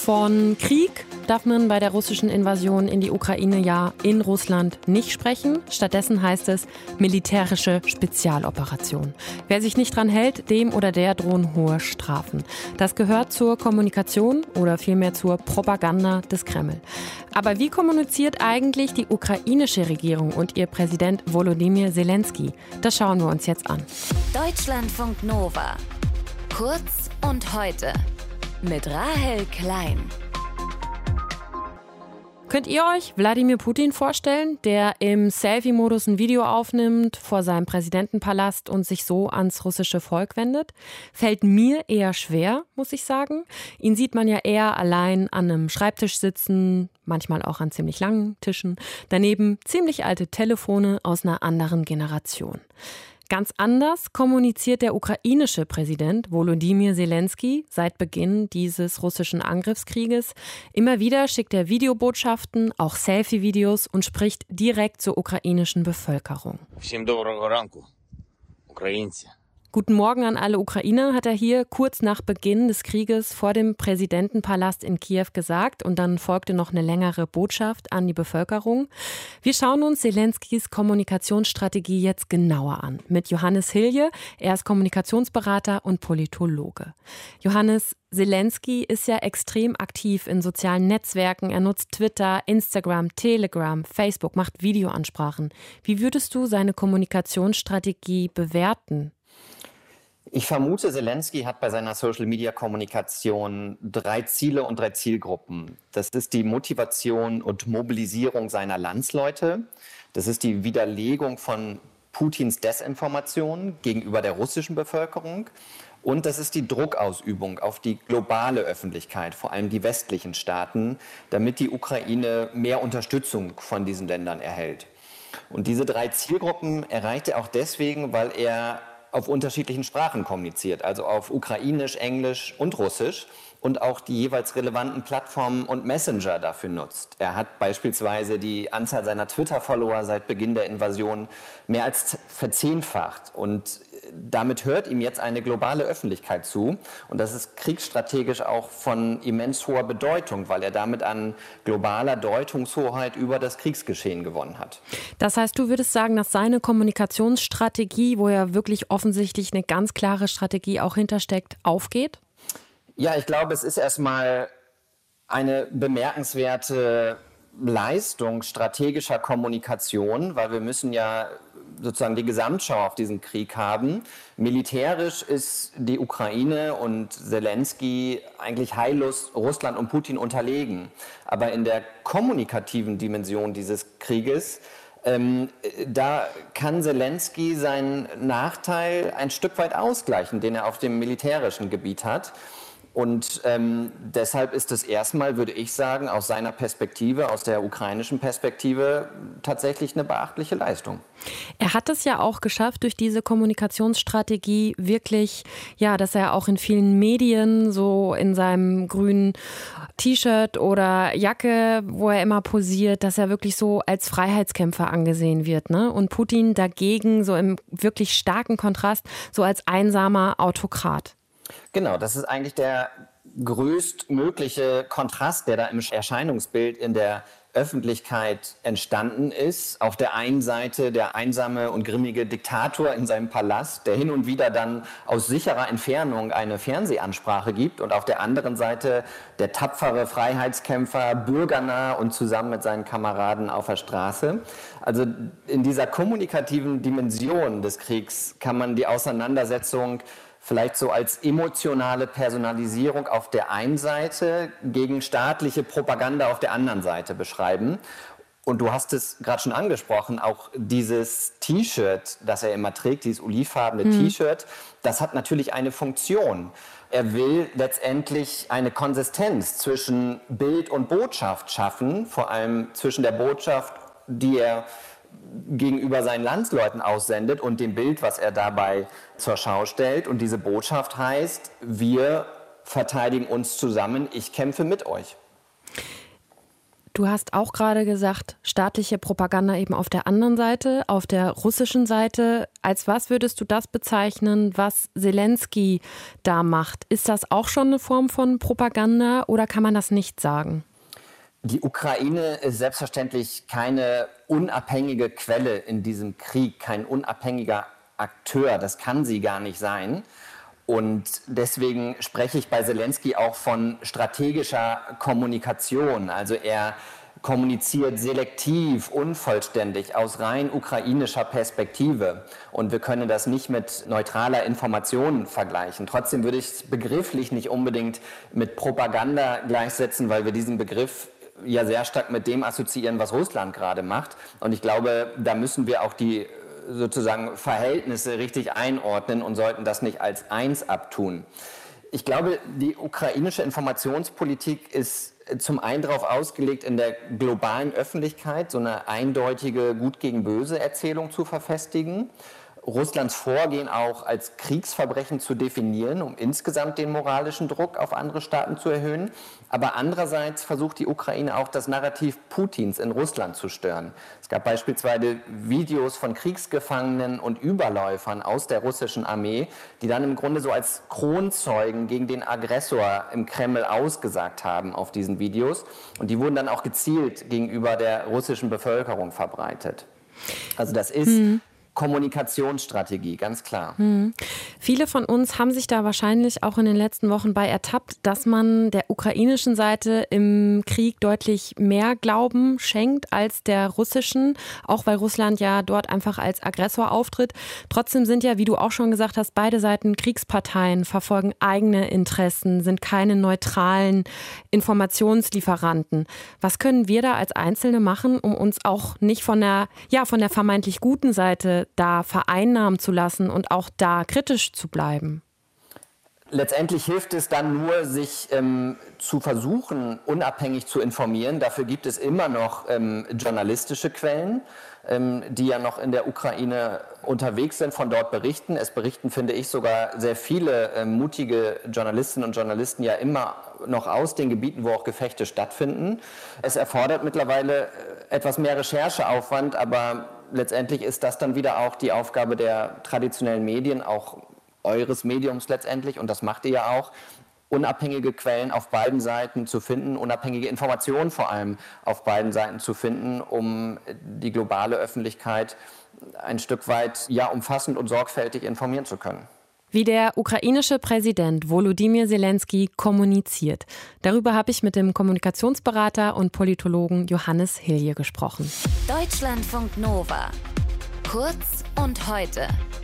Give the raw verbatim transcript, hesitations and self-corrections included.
Von Krieg darf man bei der russischen Invasion in die Ukraine ja in Russland nicht sprechen. Stattdessen heißt es militärische Spezialoperation. Wer sich nicht dran hält, dem oder der drohen hohe Strafen. Das gehört zur Kommunikation oder vielmehr zur Propaganda des Kreml. Aber wie kommuniziert eigentlich die ukrainische Regierung und ihr Präsident Volodymyr Zelensky? Das schauen wir uns jetzt an. Deutschlandfunk Nova. Kurz und heute. Mit Rahel Klein. Könnt ihr euch Wladimir Putin vorstellen, der im Selfie-Modus ein Video aufnimmt vor seinem Präsidentenpalast und sich so ans russische Volk wendet? Fällt mir eher schwer, muss ich sagen. Ihn sieht man ja eher allein an einem Schreibtisch sitzen, manchmal auch an ziemlich langen Tischen. Daneben ziemlich alte Telefone aus einer anderen Generation. Ganz anders kommuniziert der ukrainische Präsident Volodymyr Zelensky seit Beginn dieses russischen Angriffskrieges. Immer wieder schickt er Videobotschaften, auch Selfie-Videos und spricht direkt zur ukrainischen Bevölkerung. Всім доброго ранку, українці. Guten Morgen an alle Ukrainer, hat er hier kurz nach Beginn des Krieges vor dem Präsidentenpalast in Kiew gesagt. Und dann folgte noch eine längere Botschaft an die Bevölkerung. Wir schauen uns Zelenskys Kommunikationsstrategie jetzt genauer an. Mit Johannes Hilje, er ist Kommunikationsberater und Politologe. Johannes, Zelensky ist ja extrem aktiv in sozialen Netzwerken. Er nutzt Twitter, Instagram, Telegram, Facebook, macht Videoansprachen. Wie würdest du seine Kommunikationsstrategie bewerten? Ich vermute, Zelensky hat bei seiner Social-Media-Kommunikation drei Ziele und drei Zielgruppen. Das ist die Motivation und Mobilisierung seiner Landsleute. Das ist die Widerlegung von Putins Desinformation gegenüber der russischen Bevölkerung. Und das ist die Druckausübung auf die globale Öffentlichkeit, vor allem die westlichen Staaten, damit die Ukraine mehr Unterstützung von diesen Ländern erhält. Und diese drei Zielgruppen erreicht er auch deswegen, weil er auf unterschiedlichen Sprachen kommuniziert, also auf Ukrainisch, Englisch und Russisch und auch die jeweils relevanten Plattformen und Messenger dafür nutzt. Er hat beispielsweise die Anzahl seiner Twitter-Follower seit Beginn der Invasion mehr als verzehnfacht und damit hört ihm jetzt eine globale Öffentlichkeit zu und das ist kriegsstrategisch auch von immens hoher Bedeutung, weil er damit an globaler Deutungshoheit über das Kriegsgeschehen gewonnen hat. Das heißt, du würdest sagen, dass seine Kommunikationsstrategie, wo ja wirklich offensichtlich eine ganz klare Strategie auch hintersteckt, aufgeht? Ja, ich glaube, es ist erstmal eine bemerkenswerte Leistung strategischer Kommunikation, weil wir müssen ja sozusagen die Gesamtschau auf diesen Krieg haben. Militärisch ist die Ukraine und Zelensky eigentlich heillos Russland und Putin unterlegen. Aber in der kommunikativen Dimension dieses Krieges, ähm, da kann Zelensky seinen Nachteil ein Stück weit ausgleichen, den er auf dem militärischen Gebiet hat. Und ähm, deshalb ist es erstmal, würde ich sagen, aus seiner Perspektive, aus der ukrainischen Perspektive, tatsächlich eine beachtliche Leistung. Er hat es ja auch geschafft, durch diese Kommunikationsstrategie wirklich, ja, dass er auch in vielen Medien so in seinem grünen T-Shirt oder Jacke, wo er immer posiert, dass er wirklich so als Freiheitskämpfer angesehen wird, ne? Und Putin dagegen so im wirklich starken Kontrast, so als einsamer Autokrat. Genau, das ist eigentlich der größtmögliche Kontrast, der da im Erscheinungsbild in der Öffentlichkeit entstanden ist. Auf der einen Seite der einsame und grimmige Diktator in seinem Palast, der hin und wieder dann aus sicherer Entfernung eine Fernsehansprache gibt und auf der anderen Seite der tapfere Freiheitskämpfer, bürgernah und zusammen mit seinen Kameraden auf der Straße. Also in dieser kommunikativen Dimension des Kriegs kann man die Auseinandersetzung vielleicht so als emotionale Personalisierung auf der einen Seite gegen staatliche Propaganda auf der anderen Seite beschreiben. Und du hast es gerade schon angesprochen, auch dieses T-Shirt, das er immer trägt, dieses olivfarbene mhm. T-Shirt, das hat natürlich eine Funktion. Er will letztendlich eine Konsistenz zwischen Bild und Botschaft schaffen, vor allem zwischen der Botschaft, die er gegenüber seinen Landsleuten aussendet und dem Bild, was er dabei zur Schau stellt. Und diese Botschaft heißt, wir verteidigen uns zusammen, ich kämpfe mit euch. Du hast auch gerade gesagt, staatliche Propaganda eben auf der anderen Seite, auf der russischen Seite. Als was würdest du das bezeichnen, was Selenskyj da macht? Ist das auch schon eine Form von Propaganda oder kann man das nicht sagen? Die Ukraine ist selbstverständlich keine unabhängige Quelle in diesem Krieg, kein unabhängiger Akteur. Das kann sie gar nicht sein. Und deswegen spreche ich bei Selenskyj auch von strategischer Kommunikation. Also er kommuniziert selektiv, unvollständig, aus rein ukrainischer Perspektive. Und wir können das nicht mit neutraler Information vergleichen. Trotzdem würde ich es begrifflich nicht unbedingt mit Propaganda gleichsetzen, weil wir diesen Begriff ja sehr stark mit dem assoziieren, was Russland gerade macht. Und ich glaube, da müssen wir auch die sozusagen Verhältnisse richtig einordnen und sollten das nicht als eins abtun. Ich glaube, die ukrainische Informationspolitik ist zum einen darauf ausgelegt, in der globalen Öffentlichkeit so eine eindeutige Gut gegen Böse Erzählung zu verfestigen, Russlands Vorgehen auch als Kriegsverbrechen zu definieren, um insgesamt den moralischen Druck auf andere Staaten zu erhöhen. Aber andererseits versucht die Ukraine auch das Narrativ Putins in Russland zu stören. Es gab beispielsweise Videos von Kriegsgefangenen und Überläufern aus der russischen Armee, die dann im Grunde so als Kronzeugen gegen den Aggressor im Kreml ausgesagt haben auf diesen Videos. Und die wurden dann auch gezielt gegenüber der russischen Bevölkerung verbreitet. Also das ist hm. Kommunikationsstrategie, ganz klar. Hm. Viele von uns haben sich da wahrscheinlich auch in den letzten Wochen bei ertappt, dass man der ukrainischen Seite im Krieg deutlich mehr Glauben schenkt als der russischen, auch weil Russland ja dort einfach als Aggressor auftritt. Trotzdem sind ja, wie du auch schon gesagt hast, beide Seiten Kriegsparteien, verfolgen eigene Interessen, sind keine neutralen Informationslieferanten. Was können wir da als Einzelne machen, um uns auch nicht von der, ja, von der vermeintlich guten Seite da vereinnahmen zu lassen und auch da kritisch zu bleiben? Letztendlich hilft es dann nur, sich ähm, zu versuchen, unabhängig zu informieren. Dafür gibt es immer noch ähm, journalistische Quellen, ähm, die ja noch in der Ukraine unterwegs sind, von dort berichten. Es berichten, finde ich, sogar sehr viele äh, mutige Journalistinnen und Journalisten ja immer noch aus den Gebieten, wo auch Gefechte stattfinden. Es erfordert mittlerweile etwas mehr Rechercheaufwand, aber letztendlich ist das dann wieder auch die Aufgabe der traditionellen Medien, auch eures Mediums letztendlich, und das macht ihr ja auch, unabhängige Quellen auf beiden Seiten zu finden, unabhängige Informationen vor allem auf beiden Seiten zu finden, um die globale Öffentlichkeit ein Stück weit ja, umfassend und sorgfältig informieren zu können. Wie der ukrainische Präsident Volodymyr Selenskyj kommuniziert. Darüber habe ich mit dem Kommunikationsberater und Politologen Johannes Hilje gesprochen. Deutschlandfunk Nova. Kurz und heute.